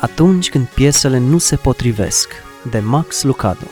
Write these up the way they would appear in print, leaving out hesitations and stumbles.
Atunci când piesele nu se potrivesc, de Max Lucado.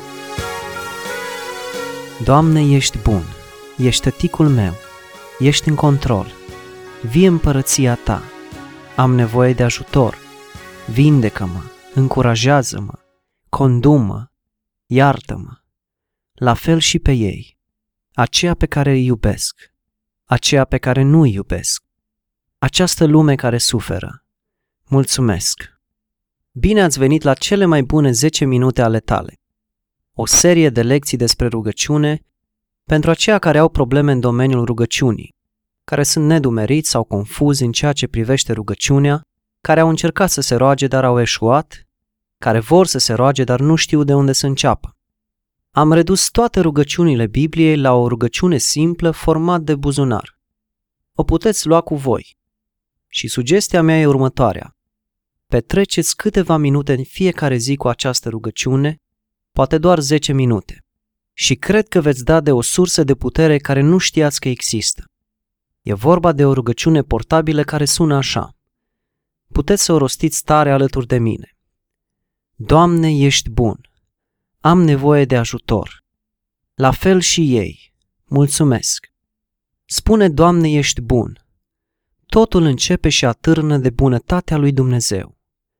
Doamne, ești bun, ești tăticul meu, ești în control, vie împărăția Ta, am nevoie de ajutor, vindecă-mă, încurajează-mă, condu-mă, iartă-mă, la fel și pe ei, aceea pe care îi iubesc, aceea pe care nu îi iubesc, această lume care suferă. Mulțumesc! Bine ați venit la cele mai bune 10 minute ale tale, o serie de lecții despre rugăciune pentru aceia care au probleme în domeniul rugăciunii, care sunt nedumeriți sau confuzi în ceea ce privește rugăciunea, care au încercat să se roage, dar au eșuat, care vor să se roage, dar nu știu de unde să înceapă. Am redus toate rugăciunile Bibliei la o rugăciune simplă format de buzunar. O puteți lua cu voi. Și sugestia mea e următoarea. Petreceți câteva minute în fiecare zi cu această rugăciune, poate doar 10 minute. Și cred că veți da de o sursă de putere care nu știați că există. E vorba de o rugăciune portabilă care sună așa. Puteți să o rostiți tare alături de mine. Doamne, ești bun. Am nevoie de ajutor. La fel și ei. Mulțumesc. Spune, Doamne, ești bun. Totul începe și atârnă de bunătatea lui Dumnezeu.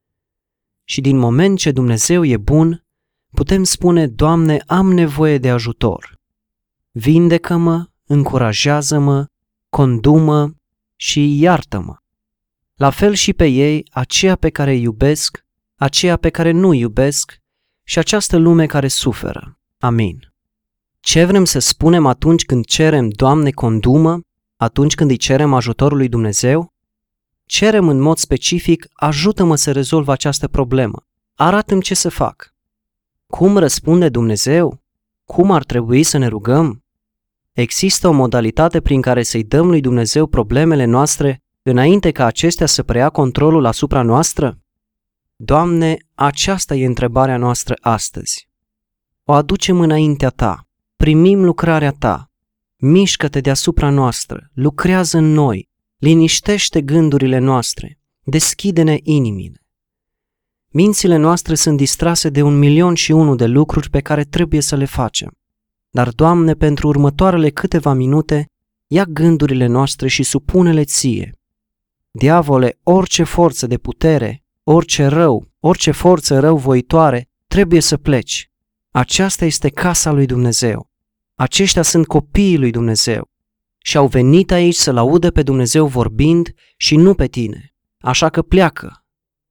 Și din moment ce Dumnezeu e bun, putem spune, Doamne, am nevoie de ajutor. Vindecă-mă, încurajează-mă, condu-mă și iartă-mă. La fel și pe ei, aceea pe care îi iubesc, aceea pe care nu îi iubesc și această lume care suferă. Amin. Ce vrem să spunem atunci când cerem, Doamne, condu-mă, atunci când îi cerem ajutorul lui Dumnezeu? Cerem în mod specific, ajută-mă să rezolv această problemă. Arată-mi ce să fac. Cum răspunde Dumnezeu? Cum ar trebui să ne rugăm? Există o modalitate prin care să-i dăm lui Dumnezeu problemele noastre înainte ca acestea să preia controlul asupra noastră? Doamne, aceasta e întrebarea noastră astăzi. O aducem înaintea Ta, primim lucrarea Ta, mișcă-te deasupra noastră, lucrează în noi, liniștește gândurile noastre, deschide-ne inimile. Mințile noastre sunt distrase de 1.000.001 de lucruri pe care trebuie să le facem. Dar, Doamne, pentru următoarele câteva minute, ia gândurile noastre și supune-le Ție. Diavole, orice forță de putere, orice rău, orice forță răuvoitoare, trebuie să pleci. Aceasta este casa lui Dumnezeu. Aceștia sunt copiii lui Dumnezeu. Și au venit aici să-L audă pe Dumnezeu vorbind și nu pe tine. Așa că pleacă.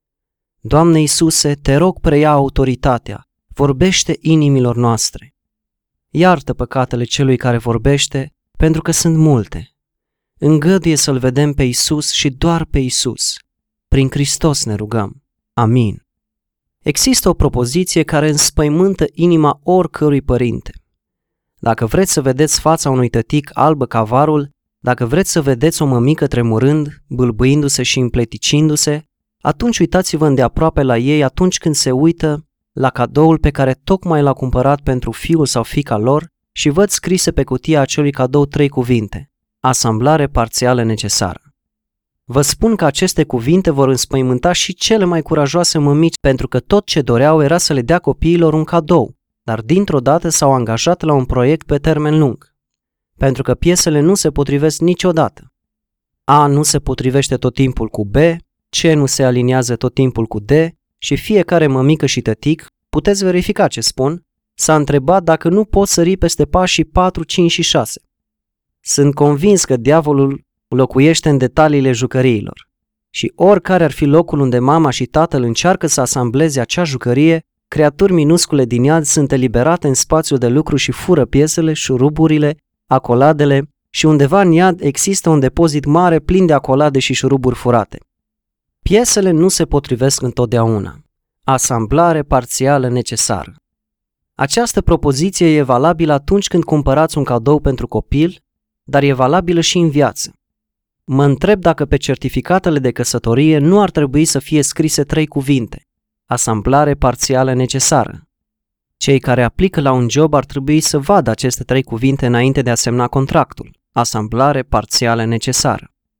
Doamne Iisuse, te rog, preia autoritatea, vorbește inimilor noastre. Iartă păcatele celui care vorbește, pentru că sunt multe. Îngăduie să-L vedem pe Iisus și doar pe Iisus. Prin Hristos ne rugăm. Amin. Există o propoziție care înspăimântă inima oricărui părinte. Dacă vreți să vedeți fața unui tătic albă ca varul, dacă vreți să vedeți o mămică tremurând, bâlbâindu-se și împleticindu-se, atunci uitați-vă îndeaproape la ei atunci când se uită la cadoul pe care tocmai l-a cumpărat pentru fiul sau fiica lor și văd scrise pe cutia acelui cadou 3 cuvinte: asamblare parțială necesară. Vă spun că aceste cuvinte vor înspăimânta și cele mai curajoase mămici, pentru că tot ce doreau era să le dea copiilor un cadou, dar dintr-o dată s-au angajat la un proiect pe termen lung, pentru că piesele nu se potrivesc niciodată. A nu se potrivește tot timpul cu B, C nu se aliniază tot timpul cu D și fiecare mămică și tătic, puteți verifica ce spun, s-a întrebat dacă nu pot sări peste pașii 4, 5 și 6. Sunt convins că diavolul locuiește în detaliile jucăriilor și oricare ar fi locul unde mama și tatăl încearcă să asambleze acea jucărie, creaturi minuscule din iad sunt eliberate în spațiul de lucru și fură piesele, șuruburile, acoladele și undeva în iad există un depozit mare plin de acolade și șuruburi furate. Piesele nu se potrivesc întotdeauna. Asamblare parțială necesară. Această propoziție e valabilă atunci când cumpărați un cadou pentru copil, dar e valabilă și în viață. Mă întreb dacă pe certificatele de căsătorie nu ar trebui să fie scrise 3 cuvinte: asamblare parțială necesară. Cei care aplică la un job ar trebui să vadă aceste 3 cuvinte înainte de a semna contractul: asamblare parțială necesară.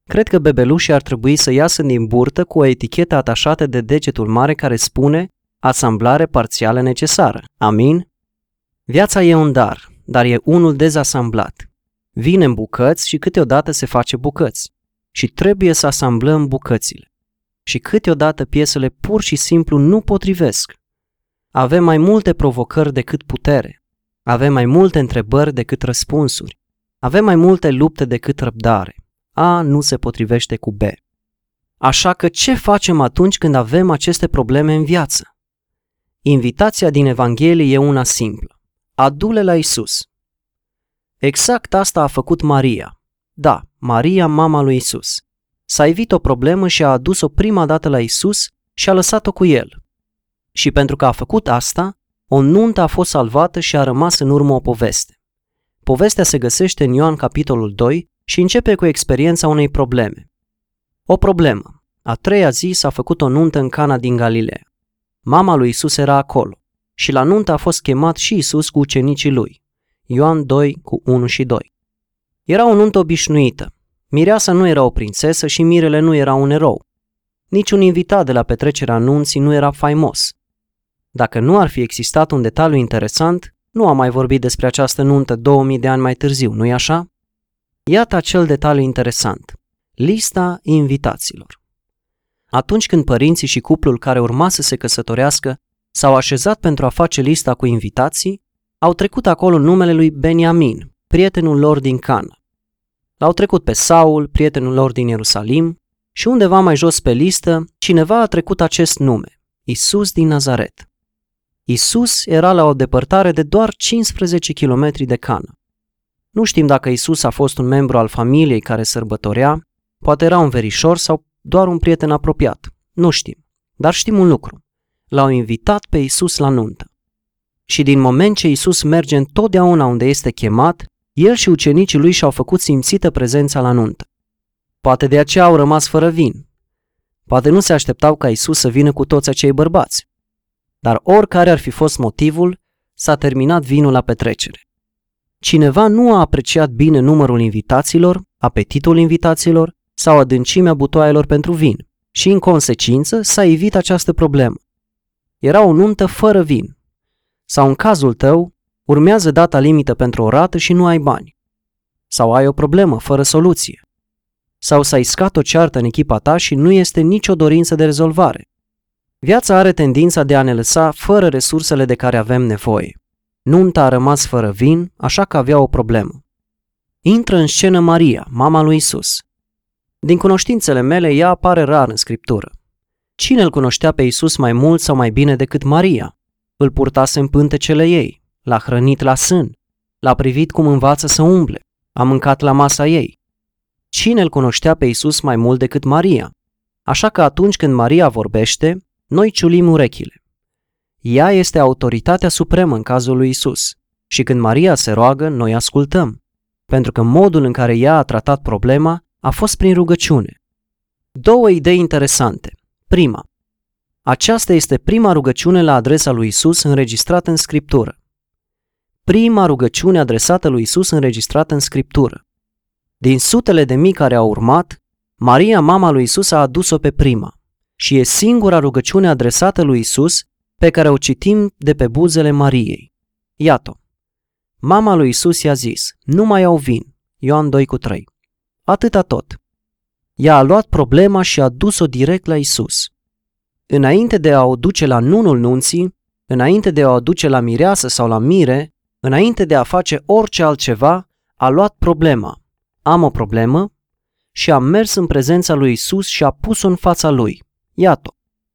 Cred că bebelușii ar trebui să iasă din burtă cu o etichetă atașată de degetul mare care spune asamblare parțială necesară. Amin? Viața e un dar e unul dezasamblat. Vine în bucăți și câteodată se face bucăți. Și trebuie să asamblăm bucățile. Și câteodată piesele pur și simplu nu potrivesc. Avem mai multe provocări decât putere. Avem mai multe întrebări decât răspunsuri. Avem mai multe lupte decât răbdare. A nu se potrivește cu B. Așa că ce facem atunci când avem aceste probleme în viață? Invitația din Evanghelie e una simplă. Adu-le la Isus. Exact asta a făcut Maria. Da, Maria, mama lui Isus. S-a evit o problemă și a adus-o prima dată la Isus și a lăsat-o cu el. Și pentru că a făcut asta, o nuntă a fost salvată și a rămas în urmă o poveste. Povestea se găsește în Ioan capitolul 2 și începe cu experiența unei probleme. O problemă. A treia zi s-a făcut o nuntă în Cana din Galileea. Mama lui Isus era acolo și la nuntă a fost chemat și Isus cu ucenicii lui. Ioan 2 cu 1 și 2. Era o nuntă obișnuită. Mireasa nu era o prințesă și mirele nu era un erou. Niciun invitat de la petrecerea nunții nu era faimos. Dacă nu ar fi existat un detaliu interesant, nu am mai vorbit despre această nuntă 2000 de ani mai târziu, nu-i așa? Iată acel detaliu interesant. Lista invitaților. Atunci când părinții și cuplul care urma să se căsătorească s-au așezat pentru a face lista cu invitații, au trecut acolo numele lui Beniamin, prietenul lor din Cana. L-au trecut pe Saul, prietenul lor din Ierusalim, și undeva mai jos pe listă, cineva a trecut acest nume, Isus din Nazaret. Isus era la o depărtare de doar 15 km de Cana. Nu știm dacă Isus a fost un membru al familiei care sărbătorea, poate era un verișor sau doar un prieten apropiat. Nu știm, dar știm un lucru. L-au invitat pe Isus la nuntă. Și din moment ce Isus merge întotdeauna unde este chemat, el și ucenicii lui și-au făcut simțită prezența la nuntă. Poate de aceea au rămas fără vin. Poate nu se așteptau ca Isus să vină cu toți acei bărbați. Dar oricare ar fi fost motivul, s-a terminat vinul la petrecere. Cineva nu a apreciat bine numărul invitaților, apetitul invitaților sau adâncimea butoaielor pentru vin și, în consecință, s-a evit această problemă. Era o nuntă fără vin. Sau, în cazul tău, urmează data limită pentru o rată și nu ai bani. Sau ai o problemă fără soluție. Sau s-a iscat o ceartă în echipa ta și nu este nicio dorință de rezolvare. Viața are tendința de a ne lăsa fără resursele de care avem nevoie. Nunta a rămas fără vin, așa că avea o problemă. Intră în scenă Maria, mama lui Isus. Din cunoștințele mele, ea apare rar în Scriptură. Cine îl cunoștea pe Isus mai mult sau mai bine decât Maria? Îl purtase în pântecele ei, l-a hrănit la sân, l-a privit cum învață să umble, a mâncat la masa ei. Cine îl cunoștea pe Isus mai mult decât Maria? Așa că atunci când Maria vorbește, noi ciulim urechile. Ea este autoritatea supremă în cazul lui Isus. Și când Maria se roagă, noi ascultăm. Pentru că modul în care ea a tratat problema a fost prin rugăciune. Două idei interesante. Prima. Aceasta este prima rugăciune la adresa lui Isus înregistrată în Scriptură. Prima rugăciune adresată lui Isus înregistrată în Scriptură. Din sutele de mii care au urmat, Maria, mama lui Isus, a adus-o pe prima. Și e singura rugăciune adresată lui Isus pe care o citim de pe buzele Mariei. Iată, mama lui Isus i-a zis, nu mai au vin, Ioan 2:3. Atâta tot. Ea a luat problema și a dus-o direct la Isus. Înainte de a o duce la nunul nunții, înainte de a o duce la mireasă sau la mire, înainte de a face orice altceva, a luat problema. Am o problemă? Și a mers în prezența lui Isus și a pus-o în fața lui. Iată.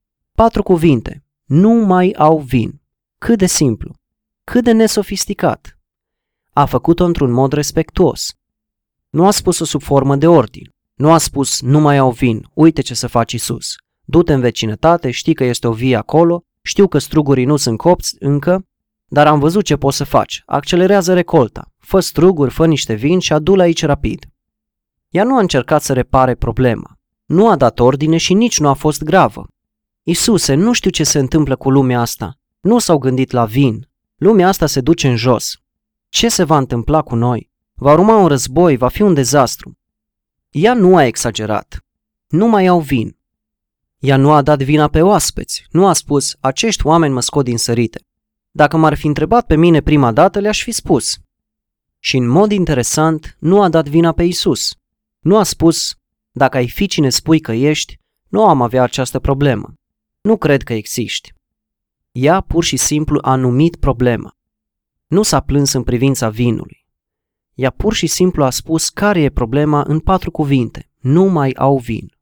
4 cuvinte. Nu mai au vin. Cât de simplu. Cât de nesofisticat. A făcut-o într-un mod respectuos. Nu a spus-o sub formă de ordin. Nu a spus, nu mai au vin, uite ce să faci Isus. Du-te în vecinătate, știi că este o vie acolo, știu că strugurii nu sunt copți încă, dar am văzut ce poți să faci. Accelerează recolta. Fă struguri, fă niște vin și adu-l aici rapid. Ea nu a încercat să repare problema. Nu a dat ordine și nici nu a fost gravă. Isuse, nu știu ce se întâmplă cu lumea asta. Nu s-au gândit la vin. Lumea asta se duce în jos. Ce se va întâmpla cu noi? Va urma un război, va fi un dezastru. Ea nu a exagerat. Nu mai iau vin. Ea nu a dat vina pe oaspeți. Nu a spus, acești oameni mă scot din sărite. Dacă m-ar fi întrebat pe mine prima dată, le-aș fi spus. Și în mod interesant, nu a dat vina pe Iisus. Nu a spus, dacă ai fi cine spui că ești, nu am avea această problemă. Nu cred că existi. Ea pur și simplu a numit problema. Nu s-a plâns în privința vinului. Ea pur și simplu a spus care e problema în 4 cuvinte. Nu mai au vin.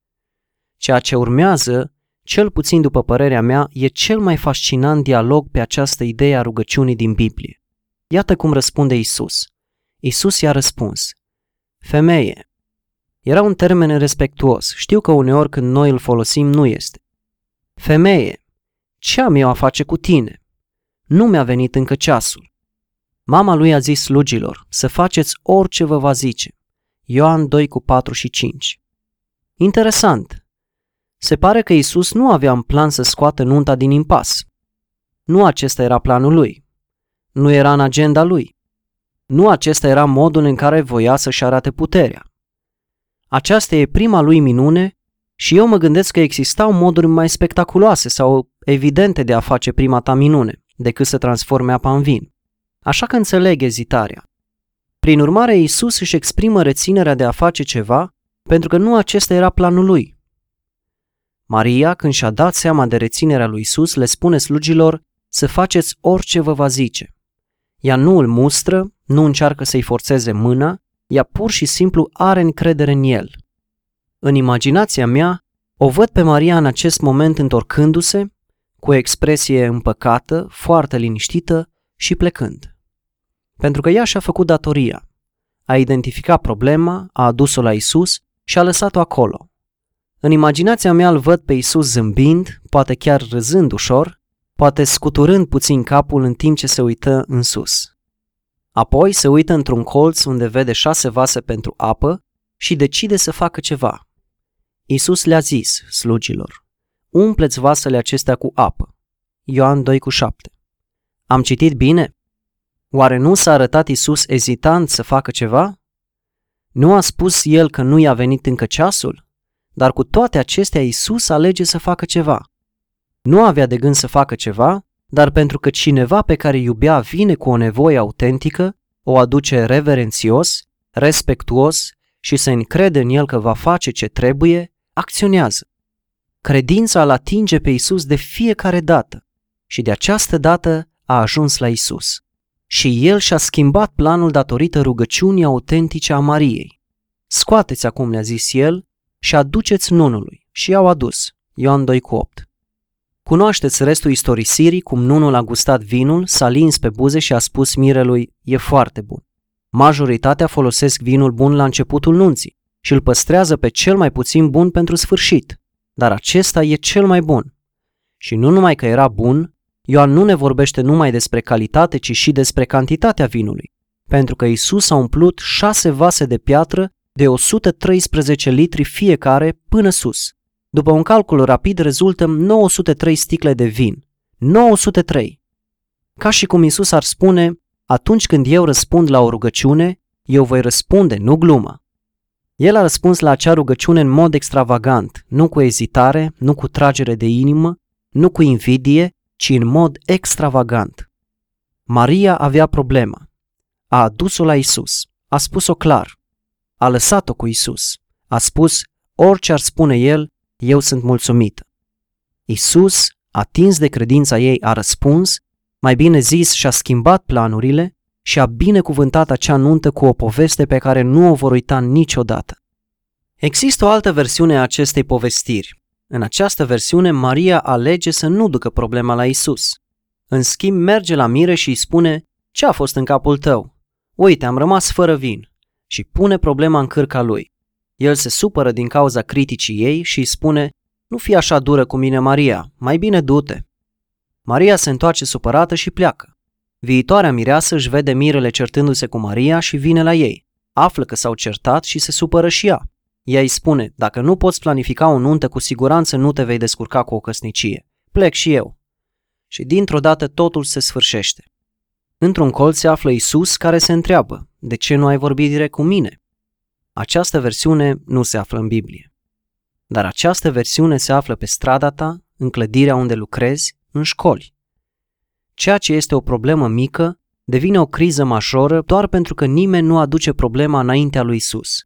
Ceea ce urmează, cel puțin după părerea mea, e cel mai fascinant dialog pe această idee a rugăciunii din Biblie. Iată cum răspunde Iisus. Iisus i-a răspuns. Femeie. Era un termen respectuos. Știu că uneori când noi îl folosim nu este. Femeie, ce am eu a face cu tine? Nu mi-a venit încă ceasul. Mama lui a zis slugilor să faceți orice vă va zice. Ioan 2:4-5. Interesant. Se pare că Iisus nu avea în plan să scoată nunta din impas. Nu acesta era planul lui. Nu era în agenda lui. Nu acesta era modul în care voia să-și arate puterea. Aceasta e prima lui minune și eu mă gândesc că existau moduri mai spectaculoase sau evidente de a face prima ta minune decât să transforme apa în vin. Așa că înțeleg ezitarea. Prin urmare, Iisus își exprimă reținerea de a face ceva pentru că nu acesta era planul lui. Maria, când și-a dat seama de reținerea lui Iisus, le spune slugilor să faceți orice vă va zice. Ea nu îl mustră, nu încearcă să-i forțeze mâna, ea pur și simplu are încredere în el. În imaginația mea, o văd pe Maria în acest moment întorcându-se, cu o expresie împăcată, foarte liniștită și plecând. Pentru că ea și-a făcut datoria. A identificat problema, a adus-o la Iisus și a lăsat-o acolo. În imaginația mea îl văd pe Iisus zâmbind, poate chiar râzând ușor, poate scuturând puțin capul în timp ce se uită în sus. Apoi se uită într-un colț unde vede 6 vase pentru apă și decide să facă ceva. Iisus le-a zis slugilor, umpleți vasele acestea cu apă. Ioan 2:7. Am citit bine? Oare nu s-a arătat Iisus ezitant să facă ceva? Nu a spus el că nu i-a venit încă ceasul? Dar cu toate acestea Iisus alege să facă ceva. Nu avea de gând să facă ceva, dar pentru că cineva pe care iubea vine cu o nevoie autentică, o aduce reverențios, respectuos și se încrede în el că va face ce trebuie, acționează. Credința îl atinge pe Iisus de fiecare dată și de această dată a ajuns la Iisus. Și el și-a schimbat planul datorită rugăciunii autentice a Mariei. Scoateți acum, le-a zis el, și aduceți nunului. Și i-au adus. Ioan 2:8. Cunoașteți restul istorisirii, cum nunul a gustat vinul, s-a lins pe buze și a spus mirelui, e foarte bun. Majoritatea folosesc vinul bun la începutul nunții și îl păstrează pe cel mai puțin bun pentru sfârșit, dar acesta e cel mai bun. Și nu numai că era bun, Ioan nu ne vorbește numai despre calitate, ci și despre cantitatea vinului, pentru că Iisus a umplut 6 vase de piatră de 113 litri fiecare până sus. După un calcul rapid rezultă 903 sticle de vin. 903! Ca și cum Iisus ar spune, atunci când eu răspund la o rugăciune, eu voi răspunde, nu glumă. El a răspuns la acea rugăciune în mod extravagant, nu cu ezitare, nu cu tragere de inimă, nu cu invidie, ci în mod extravagant. Maria avea problema. A adus-o la Iisus. A spus-o clar. A lăsat-o cu Iisus. A spus, orice ar spune el, eu sunt mulțumită. Iisus, atins de credința ei, a răspuns, mai bine zis, și-a schimbat planurile și a binecuvântat acea nuntă cu o poveste pe care nu o vor uita niciodată. Există o altă versiune a acestei povestiri. În această versiune, Maria alege să nu ducă problema la Iisus. În schimb, merge la mire și îi spune, ce a fost în capul tău? Uite, am rămas fără vin. Și pune problema în cârca lui. El se supără din cauza criticii ei și îi spune, nu fi așa dură cu mine, Maria, mai bine du-te. Maria se întoarce supărată și pleacă. Viitoarea mireasă își vede mirele certându-se cu Maria și vine la ei. Află că s-au certat și se supără și ea. Ea îi spune, dacă nu poți planifica o nuntă, cu siguranță nu te vei descurca cu o căsnicie. Plec și eu. Și dintr-o dată totul se sfârșește. Într-un colț se află Iisus care se întreabă, de ce nu ai vorbit direct cu mine? Această versiune nu se află în Biblie. Dar această versiune se află pe strada ta, în clădirea unde lucrezi, în școli. Ceea ce este o problemă mică devine o criză majoră doar pentru că nimeni nu aduce problema înaintea lui Isus.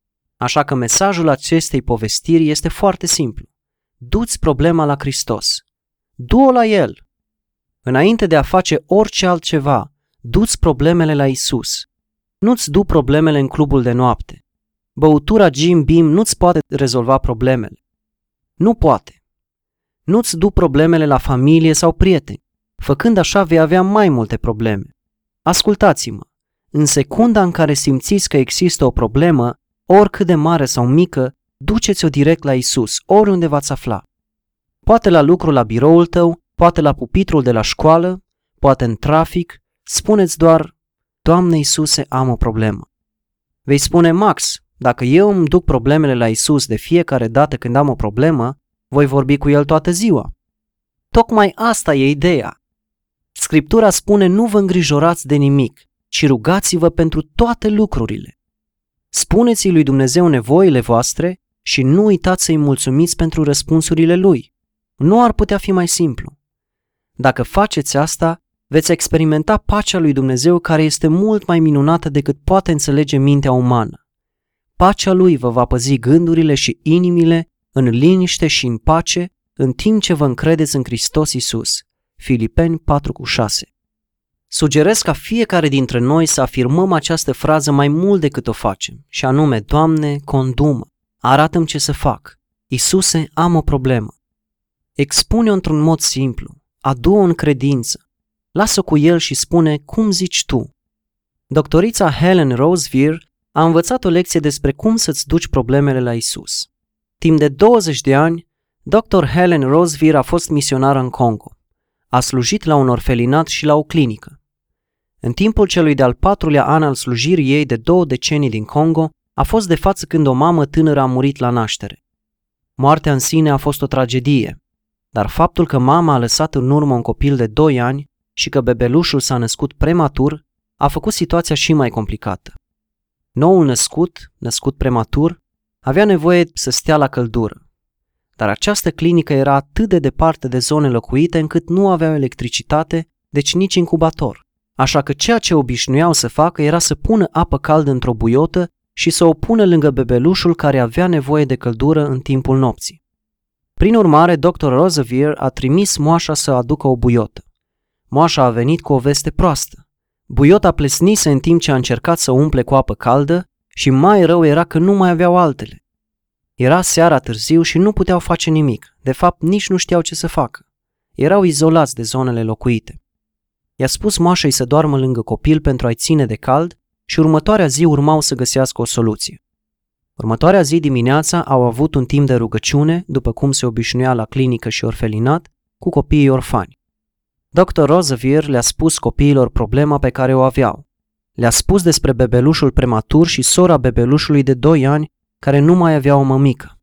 Așa că mesajul acestei povestiri este foarte simplu. Du-ți problema la Hristos. Du-o la El. Înainte de a face orice altceva, du-ți problemele la Isus. Nu-ți du problemele în clubul de noapte. Băutura Jim Beam nu-ți poate rezolva problemele. Nu poate. Nu-ți du problemele la familie sau prieteni. Făcând așa vei avea mai multe probleme. Ascultați-mă. În secunda în care simțiți că există o problemă, oricât de mare sau mică, duceți-o direct la Isus, oriunde v-ați afla. Poate la lucru la biroul tău, poate la pupitrul de la școală, poate în trafic, spuneți doar, Doamne Iisuse, am o problemă. Vei spune, Max, dacă eu îmi duc problemele la Isus de fiecare dată când am o problemă, voi vorbi cu El toată ziua. Tocmai asta e ideea. Scriptura spune, nu vă îngrijorați de nimic, ci rugați-vă pentru toate lucrurile. Spuneți-i lui Dumnezeu nevoile voastre și nu uitați să-i mulțumiți pentru răspunsurile Lui. Nu ar putea fi mai simplu. Dacă faceți asta, veți experimenta pacea lui Dumnezeu care este mult mai minunată decât poate înțelege mintea umană. Pacea Lui vă va păzi gândurile și inimile în liniște și în pace, în timp ce vă încredeți în Hristos Iisus. Filipeni 4:6. Sugerez ca fiecare dintre noi să afirmăm această frază mai mult decât o facem, și anume, Doamne, condu-mă, arată-mi ce să fac. Iisuse, am o problemă. Expune-o într-un mod simplu, adu-o în credință, lasă cu El și spune, cum zici tu? Doctorița Helen Roseveare a învățat o lecție despre cum să-ți duci problemele la Isus. Timp de 20 de ani, Dr. Helen Roseveare a fost misionară în Congo. A slujit la un orfelinat și la o clinică. În timpul celui de-al 4-lea an al slujirii ei de 2 decenii din Congo, a fost de față când o mamă tânără a murit la naștere. Moartea în sine a fost o tragedie, dar faptul că mama a lăsat în urmă un copil de 2 ani și că bebelușul s-a născut prematur a făcut situația și mai complicată. Noul născut prematur, avea nevoie să stea la căldură, dar această clinică era atât de departe de zone locuite încât nu aveau electricitate, deci nici incubator. Așa că ceea ce obișnuiau să facă era să pună apă caldă într-o buiotă și să o pună lângă bebelușul care avea nevoie de căldură în timpul nopții. Prin urmare, Dr. Roseveare a trimis moașa să aducă o buiotă. Moașa a venit cu o veste proastă. Buiota plesnise în timp ce a încercat să o umple cu apă caldă și mai rău era că nu mai aveau altele. Era seara târziu și nu puteau face nimic, de fapt nici nu știau ce să facă. Erau izolați de zonele locuite. I-a spus moașei să doarmă lângă copil pentru a-i ține de cald și următoarea zi urmau să găsească o soluție. Următoarea zi dimineața au avut un timp de rugăciune, după cum se obișnuia la clinică și orfelinat, cu copiii orfani. Dr. Roseveare le-a spus copiilor problema pe care o aveau. Le-a spus despre bebelușul prematur și sora bebelușului de 2 ani care nu mai avea o mămică.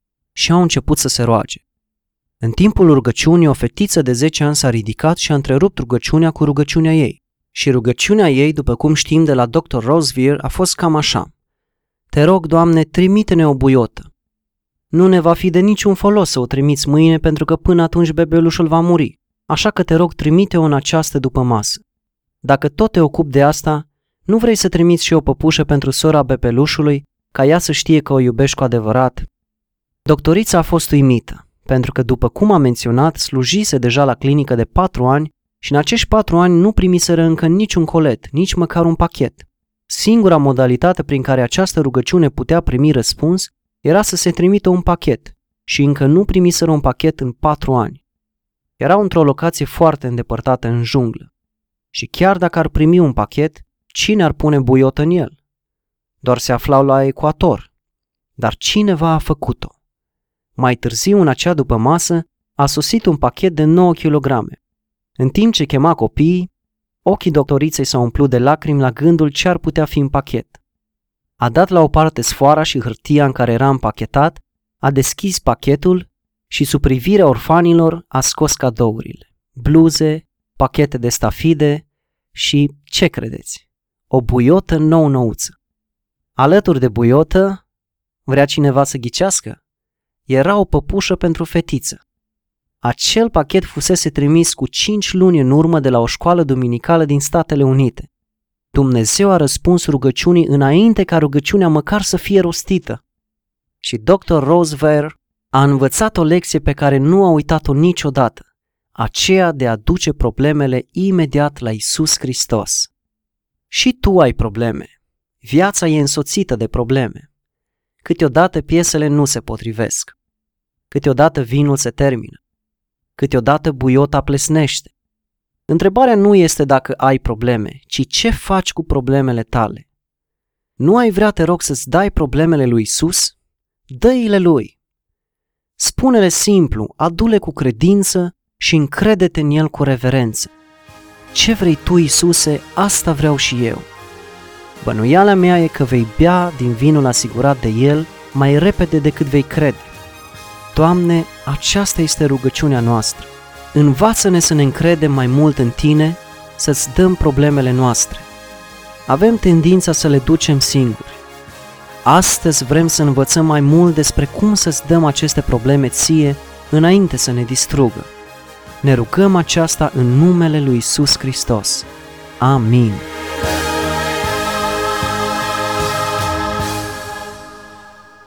Și au început să se roage. În timpul rugăciunii, o fetiță de 10 ani s-a ridicat și a întrerupt rugăciunea cu rugăciunea ei. Și rugăciunea ei, după cum știm de la Dr. Roseveare, a fost cam așa. Te rog, Doamne, trimite-ne o buiotă. Nu ne va fi de niciun folos să o trimiți mâine pentru că până atunci bebelușul va muri. Așa că te rog, trimite-o în această după masă. Dacă tot te ocupi de asta, nu vrei să trimiți și o păpușă pentru sora bebelușului, ca ea să știe că o iubești cu adevărat? Doctorița a fost uimită, pentru că, după cum am menționat, slujise deja la clinică de 4 ani și în acești 4 ani nu primiseră încă niciun colet, nici măcar un pachet. Singura modalitate prin care această rugăciune putea primi răspuns era să se trimită un pachet și încă nu primiseră un pachet în 4 ani. Erau într-o locație foarte îndepărtată în junglă. Și chiar dacă ar primi un pachet, cine ar pune buiotă în el? Doar se aflau la ecuator. Dar cineva a făcut-o. Mai târziu, în acea după masă, a sosit un pachet de 9 kg. În timp ce chema copiii, ochii doctoriței s-au umplut de lacrimi la gândul ce ar putea fi în pachet. A dat la o parte sfoara și hârtia în care era împachetat, a deschis pachetul și sub privirea orfanilor a scos cadourile, bluze, pachete de stafide și, ce credeți, o buiotă nou-nouță. Alături de buiotă, vrea cineva să ghicească? Era o păpușă pentru fetiță. Acel pachet fusese trimis cu 5 luni în urmă de la o școală duminicală din Statele Unite. Dumnezeu a răspuns rugăciunii înainte ca rugăciunea măcar să fie rostită. Și Dr. Roosevelt a învățat o lecție pe care nu a uitat-o niciodată, aceea de a duce problemele imediat la Iisus Hristos. Și tu ai probleme. Viața e însoțită de probleme. Câteodată piesele nu se potrivesc. Câteodată vinul se termină. Câteodată buiota plesnește. Întrebarea nu este dacă ai probleme, ci ce faci cu problemele tale. Nu ai vrea, te rog, să-ți dai problemele lui Iisus? Dă-i-le lui. Spune-le simplu, adu-le cu credință și încrede-te în el cu reverență. Ce vrei tu, Iisuse, asta vreau și eu. Bănuiala mea e că vei bea din vinul asigurat de el mai repede decât vei crede. Doamne, aceasta este rugăciunea noastră. Învață-ne să ne încredem mai mult în Tine, să-ți dăm problemele noastre. Avem tendința să le ducem singuri. Astăzi vrem să învățăm mai mult despre cum să-ți dăm aceste probleme Ție înainte să ne distrugă. Ne rugăm aceasta în numele lui Iisus Hristos. Amin.